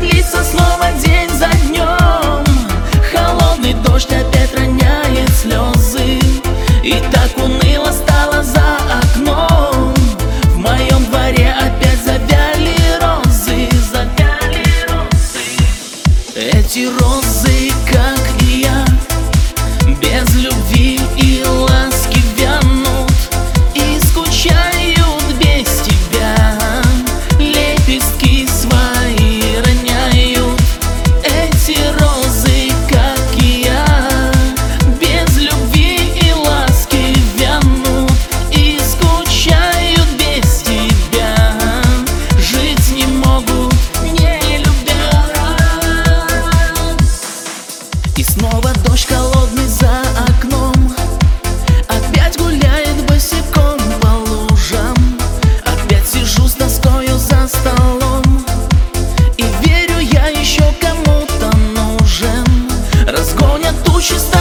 длится снова день за днем. Холодный дождь опять роняет слезы, и так уныло стало за окном. В моем дворе опять завяли розы, завяли розы. Эти розы, как и я, без любви и ласки вянут и скучают без тебя. Лепестки свои роняют. Эти розы, как и я, без любви и ласки вянут и скучают без тебя. Жить не могут, не любя. И снова дождь холодный за окном, опять гуляет босиком по лужам. Опять сижу с тоскою за столом, и верю, я еще кому-то нужен. Разгонят тучи.